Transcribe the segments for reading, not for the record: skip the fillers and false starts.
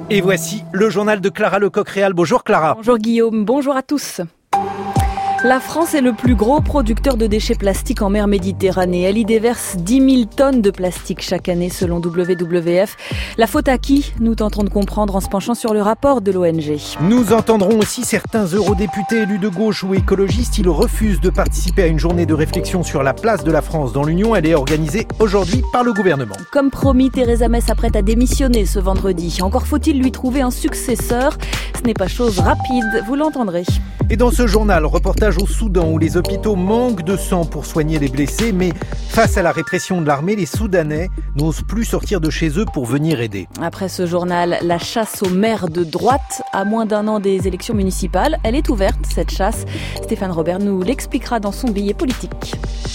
Et voici le journal de Clara Lecoq-Réal. Bonjour Clara. Bonjour Guillaume, bonjour à tous. La France est le plus gros producteur de déchets plastiques en mer Méditerranée. Elle y déverse 10 000 tonnes de plastique chaque année selon WWF. La faute à qui ? Nous tenterons de comprendre en se penchant sur le rapport de l'ONG. Nous entendrons aussi certains eurodéputés élus de gauche ou écologistes. Ils refusent de participer à une journée de réflexion sur la place de la France dans l'Union. Elle est organisée aujourd'hui par le gouvernement. Comme promis, Theresa May s'apprête à démissionner ce vendredi. Encore faut-il lui trouver un successeur. Ce n'est pas chose rapide, vous l'entendrez. Et dans ce journal, reportage au Soudan où les hôpitaux manquent de sang pour soigner les blessés, mais face à la répression de l'armée, les Soudanais n'osent plus sortir de chez eux pour venir aider. Après ce journal, la chasse aux maires de droite, à moins d'un an des élections municipales, elle est ouverte, cette chasse. Stéphane Robert nous l'expliquera dans son billet politique.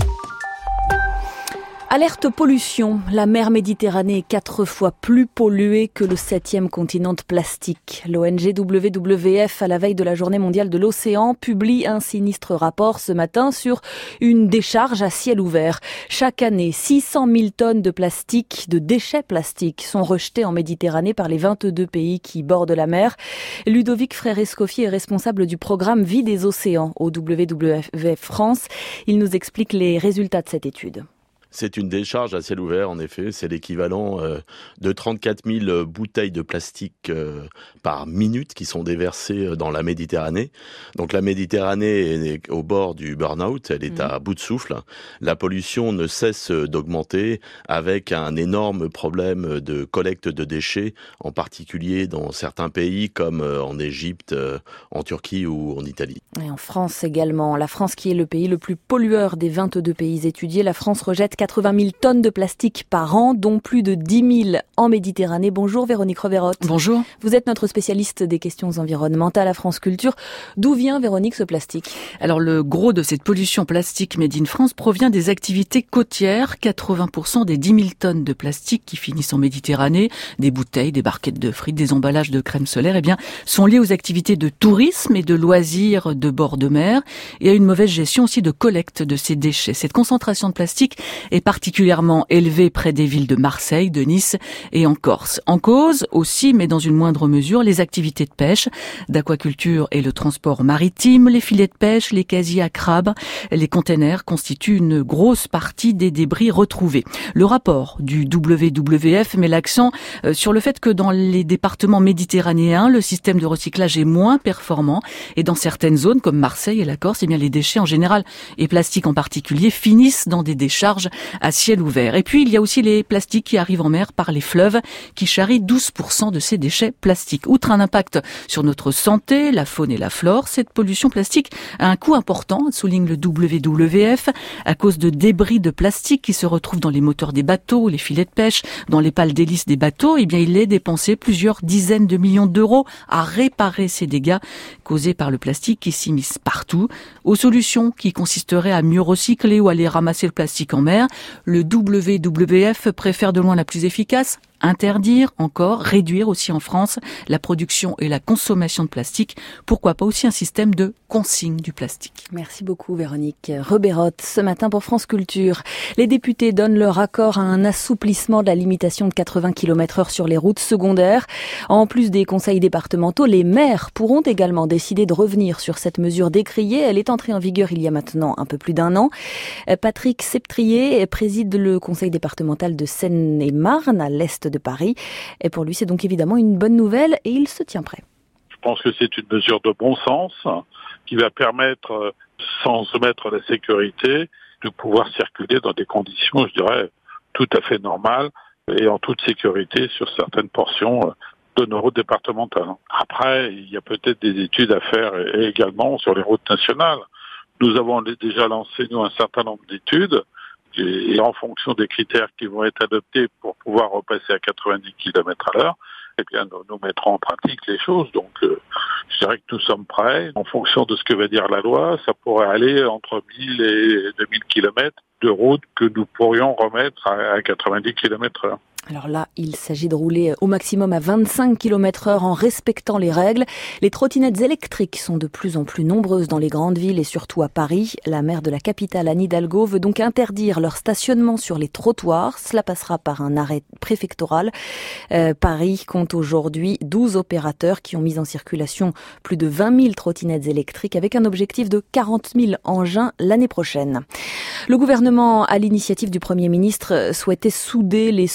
Alerte pollution. La mer Méditerranée est 4 fois plus polluée que le 7e continent de plastique. L'ONG WWF, à la veille de la Journée mondiale de l'océan, publie un sinistre rapport ce matin sur une décharge à ciel ouvert. Chaque année, 600 000 tonnes de plastique, de déchets plastiques, sont rejetés en Méditerranée par les 22 pays qui bordent la mer. Ludovic Frère-Escoffier est responsable du programme Vie des océans au WWF France. Il nous explique les résultats de cette étude. C'est une décharge à ciel ouvert, en effet. C'est l'équivalent de 34 000 bouteilles de plastique par minute qui sont déversées dans la Méditerranée. Donc la Méditerranée est au bord du burn-out, elle est à bout de souffle. La pollution ne cesse d'augmenter avec un énorme problème de collecte de déchets, en particulier dans certains pays comme en Égypte, en Turquie ou en Italie. Et en France également. La France qui est le pays le plus pollueur des 22 pays étudiés. La France rejette 80 000 tonnes de plastique par an, dont plus de 10 000 en Méditerranée. Bonjour Véronique Reverotte. Bonjour. Vous êtes notre spécialiste des questions environnementales à France Culture. D'où vient, Véronique, ce plastique ? Alors le gros de cette pollution plastique made in France provient des activités côtières. 80% des 10 000 tonnes de plastique qui finissent en Méditerranée, des bouteilles, des barquettes de frites, des emballages de crème solaire, sont liées aux activités de tourisme et de loisirs de bord de mer et à une mauvaise gestion aussi de collecte de ces déchets. Cette concentration de plastique est particulièrement élevée près des villes de Marseille, de Nice et en Corse. En cause aussi, mais dans une moindre mesure, les activités de pêche, d'aquaculture et le transport maritime, les filets de pêche, les casiers à crabes, les containers constituent une grosse partie des débris retrouvés. Le rapport du WWF met l'accent sur le fait que dans les départements méditerranéens, le système de recyclage est moins performant et dans certaines zones comme Marseille et la Corse, les déchets en général et plastiques en particulier finissent dans des décharges à ciel ouvert. Et puis, il y a aussi les plastiques qui arrivent en mer par les fleuves qui charrient 12% de ces déchets plastiques. Outre un impact sur notre santé, la faune et la flore, cette pollution plastique a un coût important, souligne le WWF, à cause de débris de plastique qui se retrouvent dans les moteurs des bateaux, les filets de pêche, dans les pales d'hélice des bateaux. Il est dépensé plusieurs dizaines de millions d'euros à réparer ces dégâts causés par le plastique qui s'immisce partout. Aux solutions qui consisteraient à mieux recycler ou à aller ramasser le plastique en mer, le WWF préfère de loin la plus efficace, interdire encore, réduire aussi en France la production et la consommation de plastique. Pourquoi pas aussi un système de consigne du plastique. Merci beaucoup Véronique Reberotte. Ce matin pour France Culture, les députés donnent leur accord à un assouplissement de la limitation de 80 km/h sur les routes secondaires. En plus des conseils départementaux, les maires pourront également décider de revenir sur cette mesure décriée. Elle est entrée en vigueur il y a maintenant un peu plus d'un an. Patrick Septrier préside le conseil départemental de Seine-et-Marne à l'est de Paris. Et pour lui, c'est donc évidemment une bonne nouvelle et il se tient prêt. Je pense que c'est une mesure de bon sens qui va permettre, sans se mettre à la sécurité, de pouvoir circuler dans des conditions, je dirais, tout à fait normales et en toute sécurité sur certaines portions de nos routes départementales. Après, il y a peut-être des études à faire également sur les routes nationales. Nous avons déjà lancé, nous, un certain nombre d'études et en fonction des critères qui vont être adoptés pour pouvoir repasser à 90 km/h, eh bien, nous mettrons en pratique les choses. Donc, je dirais que nous sommes prêts. En fonction de ce que va dire la loi, ça pourrait aller entre 1000 et 2000 km de route que nous pourrions remettre à 90 km/h. Alors là, il s'agit de rouler au maximum à 25 km/h en respectant les règles. Les trottinettes électriques sont de plus en plus nombreuses dans les grandes villes et surtout à Paris. La maire de la capitale, Anne Hidalgo, veut donc interdire leur stationnement sur les trottoirs. Cela passera par un arrêt préfectoral. Paris compte aujourd'hui 12 opérateurs qui ont mis en circulation plus de 20 000 trottinettes électriques avec un objectif de 40 000 engins l'année prochaine. Le gouvernement, à l'initiative du Premier ministre, souhaitait souder les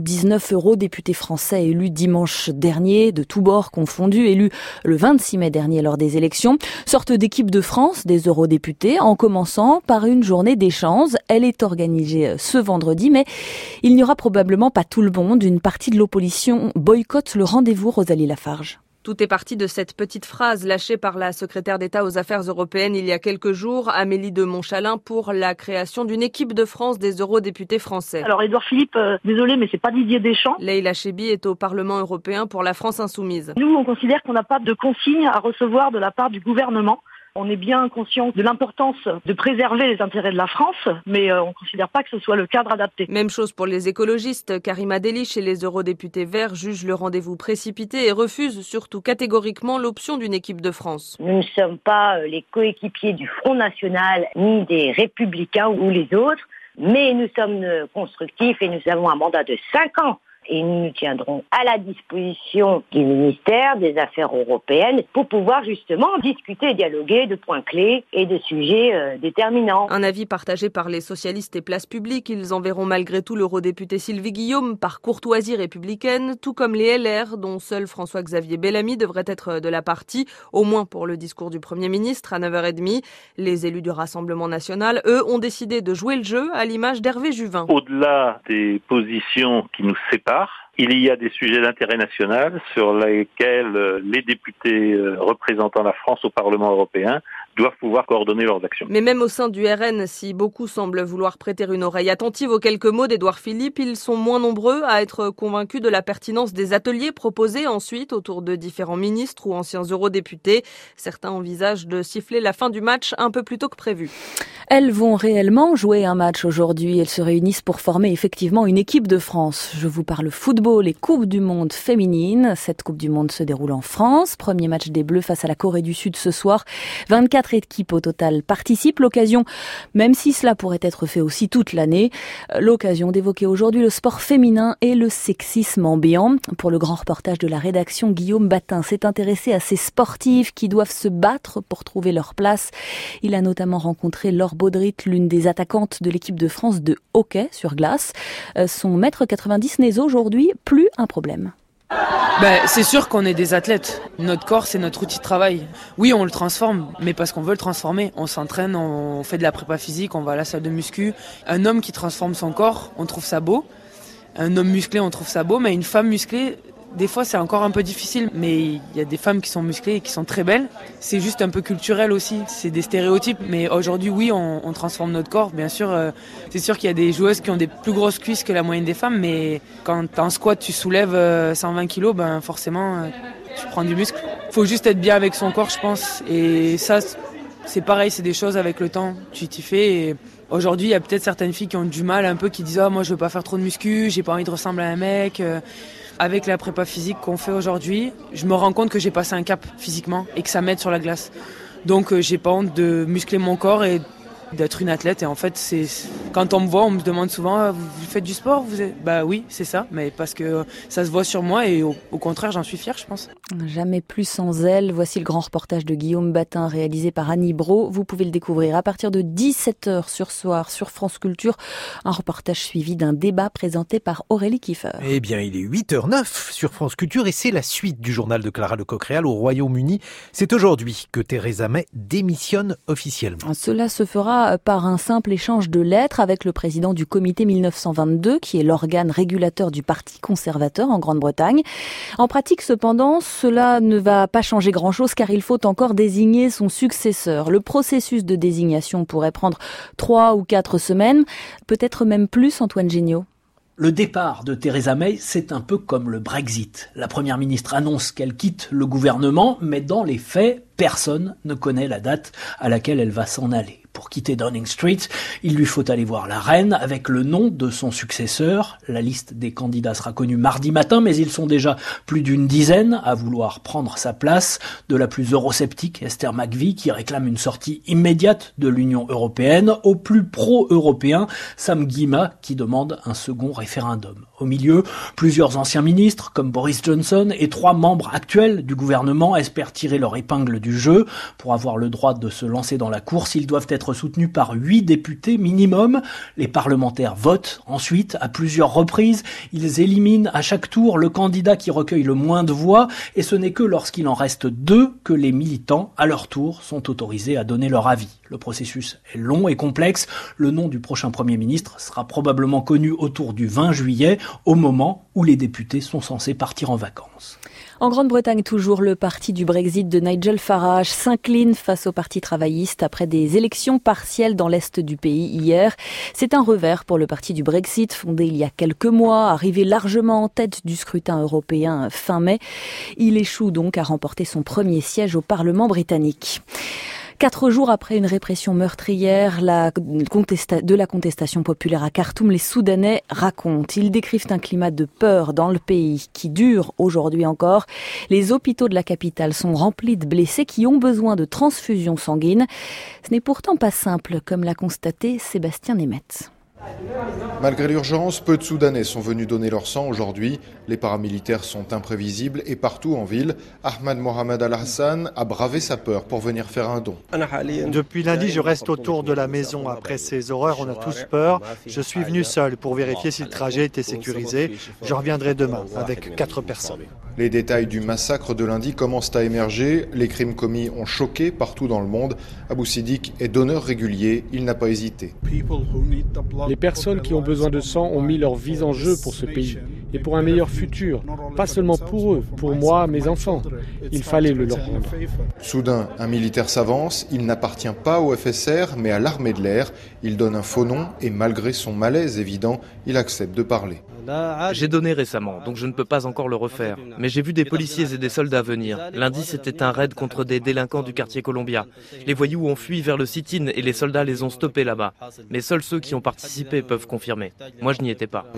79 eurodéputés français élus dimanche dernier, de tous bords confondus, élus le 26 mai dernier lors des élections. Sorte d'équipe de France des eurodéputés, en commençant par une journée d'échange. Elle est organisée ce vendredi, mais il n'y aura probablement pas tout le monde. Une partie de l'opposition boycotte le rendez-vous, Rosalie Lafarge. Tout est parti de cette petite phrase lâchée par la secrétaire d'État aux Affaires européennes il y a quelques jours, Amélie de Montchalin, pour la création d'une équipe de France des eurodéputés français. Alors Édouard Philippe, désolé, mais c'est pas Didier Deschamps. Leïla Chaibi est au Parlement européen pour la France insoumise. Nous, on considère qu'on n'a pas de consigne à recevoir de la part du gouvernement. On est bien conscient de l'importance de préserver les intérêts de la France, mais on ne considère pas que ce soit le cadre adapté. Même chose pour les écologistes. Karima Delich et les eurodéputés verts jugent le rendez-vous précipité et refusent surtout catégoriquement l'option d'une équipe de France. Nous ne sommes pas les coéquipiers du Front National, ni des Républicains ou les autres, mais nous sommes constructifs et nous avons un mandat de 5 ans. Et nous nous tiendrons à la disposition du ministère des Affaires européennes pour pouvoir justement discuter et dialoguer de points clés et de sujets déterminants. Un avis partagé par les socialistes et Place Publique. Ils enverront malgré tout l'eurodéputée Sylvie Guillaume par courtoisie républicaine, tout comme les LR, dont seul François-Xavier Bellamy devrait être de la partie, au moins pour le discours du Premier ministre à 9h30. Les élus du Rassemblement national, eux, ont décidé de jouer le jeu à l'image d'Hervé Juvin. Au-delà des positions qui nous séparent, il y a des sujets d'intérêt national sur lesquels les députés représentant la France au Parlement européen doivent pouvoir coordonner leurs actions. Mais même au sein du RN, si beaucoup semblent vouloir prêter une oreille attentive aux quelques mots d'Édouard Philippe, ils sont moins nombreux à être convaincus de la pertinence des ateliers proposés ensuite autour de différents ministres ou anciens eurodéputés. Certains envisagent de siffler la fin du match un peu plus tôt que prévu. Elles vont réellement jouer un match aujourd'hui. Elles se réunissent pour former effectivement une équipe de France. Je vous parle football et Coupe du Monde féminine. Cette Coupe du Monde se déroule en France. Premier match des Bleus face à la Corée du Sud ce soir. 24 équipes au total participent. L'occasion, même si cela pourrait être fait aussi toute l'année, l'occasion d'évoquer aujourd'hui le sport féminin et le sexisme ambiant. Pour le grand reportage de la rédaction, Guillaume Batin s'est intéressé à ces sportives qui doivent se battre pour trouver leur place. Il a notamment rencontré Laure Baudrit, l'une des attaquantes de l'équipe de France de hockey sur glace. Son 1m90 n'est aujourd'hui plus un problème. C'est sûr qu'on est des athlètes. Notre corps, c'est notre outil de travail. Oui, on le transforme, mais parce qu'on veut le transformer. On s'entraîne, on fait de la prépa physique, on va à la salle de muscu. Un homme qui transforme son corps, on trouve ça beau. Un homme musclé, on trouve ça beau, mais une femme musclée, des fois, c'est encore un peu difficile, mais il y a des femmes qui sont musclées et qui sont très belles. C'est juste un peu culturel aussi, c'est des stéréotypes. Mais aujourd'hui, oui, on transforme notre corps. Bien sûr, c'est sûr qu'il y a des joueuses qui ont des plus grosses cuisses que la moyenne des femmes, mais quand en squat, tu soulèves 120 kilos, forcément, tu prends du muscle. Faut juste être bien avec son corps, je pense. Et ça, c'est pareil, c'est des choses avec le temps, tu t'y fais. Et aujourd'hui, il y a peut-être certaines filles qui ont du mal un peu, qui disent « moi, je veux pas faire trop de muscu, j'ai pas envie de ressembler à un mec ». Avec la prépa physique qu'on fait aujourd'hui, je me rends compte que j'ai passé un cap physiquement et que ça m'aide sur la glace. Donc j'ai pas honte de muscler mon corps et d'être une athlète. Et en fait, quand on me voit, on me demande souvent vous faites du sport ? Oui, c'est ça, mais parce que ça se voit sur moi et au contraire, j'en suis fière, je pense. Jamais plus sans elle. Voici le grand reportage de Guillaume Batin réalisé par Annie Brault. Vous pouvez le découvrir à partir de 17h sur France Culture. Un reportage suivi d'un débat présenté par Aurélie Kiefer. Eh bien, il est 8h09 sur France Culture et c'est la suite du journal de Clara Lecoq-Réal au Royaume-Uni. C'est aujourd'hui que Theresa May démissionne officiellement. Cela se fera par un simple échange de lettres avec le président du comité 1922, qui est l'organe régulateur du Parti conservateur en Grande-Bretagne. En pratique, cependant, cela ne va pas changer grand-chose car il faut encore désigner son successeur. Le processus de désignation pourrait prendre 3 ou 4 semaines, peut-être même plus, Antoine Géniaud. Le départ de Theresa May, c'est un peu comme le Brexit. La première ministre annonce qu'elle quitte le gouvernement, mais dans les faits, personne ne connaît la date à laquelle elle va s'en aller. Pour quitter Downing Street, il lui faut aller voir la reine avec le nom de son successeur. La liste des candidats sera connue mardi matin, mais ils sont déjà plus d'une dizaine à vouloir prendre sa place. De la plus eurosceptique, Esther McVie, qui réclame une sortie immédiate de l'Union européenne, au plus pro-européen, Sam Gyimah, qui demande un second référendum. Au milieu, plusieurs anciens ministres, comme Boris Johnson, et 3 membres actuels du gouvernement espèrent tirer leur épingle du jeu. Pour avoir le droit de se lancer dans la course, ils doivent être soutenus par 8 députés minimum. Les parlementaires votent ensuite à plusieurs reprises. Ils éliminent à chaque tour le candidat qui recueille le moins de voix, et ce n'est que lorsqu'il en reste 2 que les militants, à leur tour, sont autorisés à donner leur avis. Le processus est long et complexe. Le nom du prochain Premier ministre sera probablement connu autour du 20 juillet, au moment où les députés sont censés partir en vacances. En Grande-Bretagne, toujours, le parti du Brexit de Nigel Farage s'incline face au parti travailliste après des élections partielles dans l'est du pays hier. C'est un revers pour le parti du Brexit, fondé il y a quelques mois, arrivé largement en tête du scrutin européen fin mai. Il échoue donc à remporter son premier siège au Parlement britannique. 4 jours après une répression meurtrière de la contestation populaire à Khartoum, les Soudanais racontent. Ils décrivent un climat de peur dans le pays qui dure aujourd'hui encore. Les hôpitaux de la capitale sont remplis de blessés qui ont besoin de transfusions sanguines. Ce n'est pourtant pas simple, comme l'a constaté Sébastien Nemeth. Malgré l'urgence, peu de Soudanais sont venus donner leur sang aujourd'hui. Les paramilitaires sont imprévisibles et partout en ville, Ahmad Mohamed Al-Hassan a bravé sa peur pour venir faire un don. Depuis lundi, je reste autour de la maison. Après ces horreurs, on a tous peur. Je suis venu seul pour vérifier si le trajet était sécurisé. Je reviendrai demain avec 4 personnes. Les détails du massacre de lundi commencent à émerger. Les crimes commis ont choqué partout dans le monde. Abou Sidik est donneur régulier. Il n'a pas hésité. Les personnes qui ont besoin de sang ont mis leur vie en jeu pour ce pays et pour un meilleur futur. Pas seulement pour eux, pour moi, mes enfants. Il fallait le leur rendre. Soudain, un militaire s'avance. Il n'appartient pas au FSR, mais à l'armée de l'air. Il donne un faux nom et malgré son malaise évident, il accepte de parler. J'ai donné récemment, donc je ne peux pas encore le refaire. Mais j'ai vu des policiers et des soldats venir. Lundi, c'était un raid contre des délinquants du quartier Columbia. Les voyous ont fui vers le sit-in et les soldats les ont stoppés là-bas. Mais seuls ceux qui ont participé peuvent confirmer. Moi, je n'y étais pas.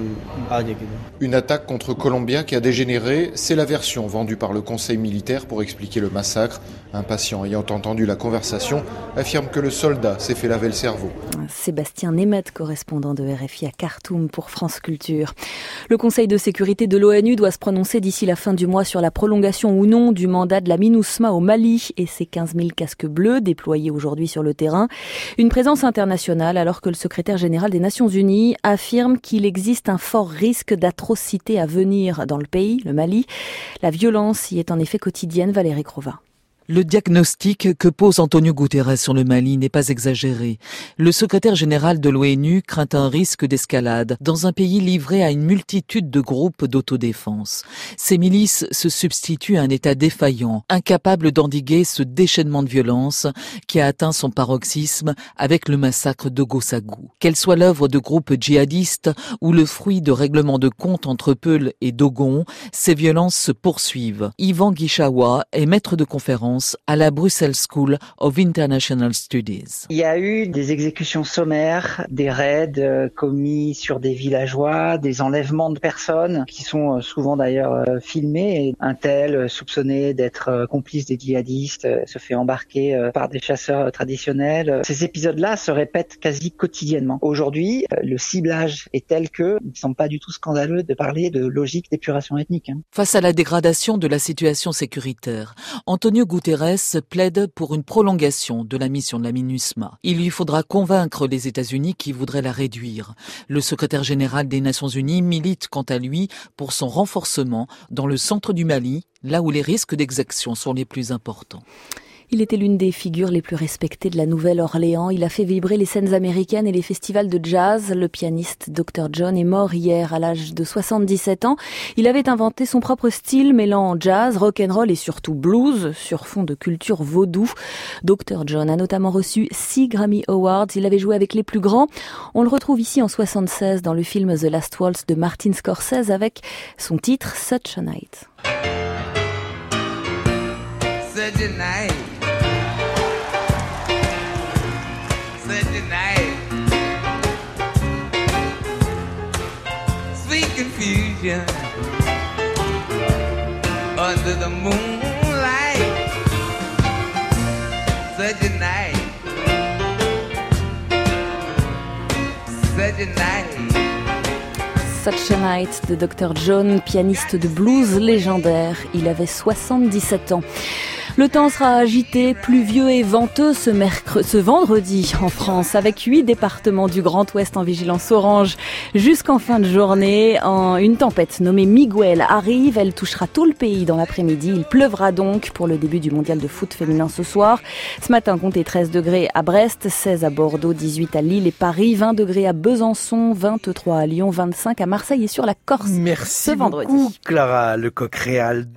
Une attaque contre Columbia qui a dégénéré, c'est la version vendue par le conseil militaire pour expliquer le massacre. Un patient ayant entendu la conversation affirme que le soldat s'est fait laver le cerveau. Sébastien Nemeth, correspondant de RFI à Khartoum pour France Culture. Le Conseil de sécurité de l'ONU doit se prononcer d'ici la fin du mois sur la prolongation ou non du mandat de la MINUSMA au Mali et ses 15 000 casques bleus déployés aujourd'hui sur le terrain. Une présence internationale alors que le secrétaire général des Nations Unies affirme qu'il existe un fort risque d'atrocité à venir dans le pays, le Mali. La violence y est en effet quotidienne, Valérie Crova. Le diagnostic que pose Antonio Guterres sur le Mali n'est pas exagéré. Le secrétaire général de l'ONU craint un risque d'escalade dans un pays livré à une multitude de groupes d'autodéfense. Ces milices se substituent à un État défaillant, incapable d'endiguer ce déchaînement de violence qui a atteint son paroxysme avec le massacre de Gossagou. Qu'elle soit l'œuvre de groupes djihadistes ou le fruit de règlements de compte entre Peul et Dogon, ces violences se poursuivent. Yvan Guichawa est maître de conférence à la Brussels School of International Studies. Il y a eu des exécutions sommaires, des raids commis sur des villageois, des enlèvements de personnes qui sont souvent d'ailleurs filmés. Et un tel soupçonné d'être complice des djihadistes se fait embarquer par des chasseurs traditionnels. Ces épisodes-là se répètent quasi quotidiennement. Aujourd'hui, le ciblage est tel que il ne semble pas du tout scandaleux de parler de logique d'épuration ethnique. Face à la dégradation de la situation sécuritaire, Antonio Guterres plaide pour une prolongation de la mission de la MINUSMA. Il lui faudra convaincre les États-Unis qui voudraient la réduire. Le secrétaire général des Nations Unies milite quant à lui pour son renforcement dans le centre du Mali, là où les risques d'exaction sont les plus importants. Il était l'une des figures les plus respectées de la Nouvelle-Orléans. Il a fait vibrer les scènes américaines et les festivals de jazz. Le pianiste Dr. John est mort hier à l'âge de 77 ans. Il avait inventé son propre style mêlant jazz, rock'n'roll et surtout blues sur fond de culture vaudou. Dr. John a notamment reçu 6 Grammy Awards. Il avait joué avec les plus grands. On le retrouve ici en 76 dans le film The Last Waltz de Martin Scorsese avec son titre Such a Night. Such a night. vacation under the moonlight, such a night, such a night. Such a Night de Dr. John, pianiste de blues légendaire. Il avait 77 ans. Le temps sera agité, pluvieux et venteux ce vendredi en France, avec 8 départements du Grand Ouest en vigilance orange. Jusqu'en fin de journée, une tempête nommée Miguel arrive. Elle touchera tout le pays dans l'après-midi. Il pleuvra donc pour le début du mondial de foot féminin ce soir. Ce matin, comptez 13 degrés à Brest, 16 à Bordeaux, 18 à Lille et Paris, 20 degrés à Besançon, 23 à Lyon, 25 à Marseille et sur la Corse. Merci ce vendredi. beaucoup, Clara Lecoq-Réal.